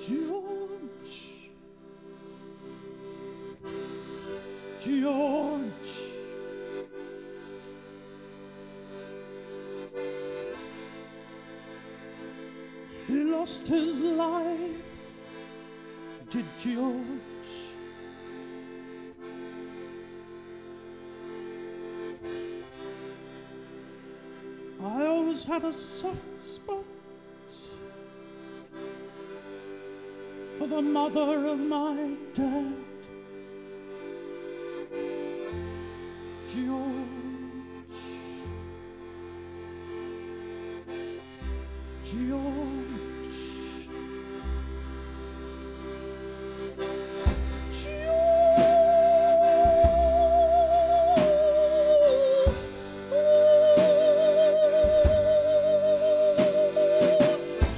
George, George, he lost his life, did George. I always had a soft spot for the mother of my dad, George, George.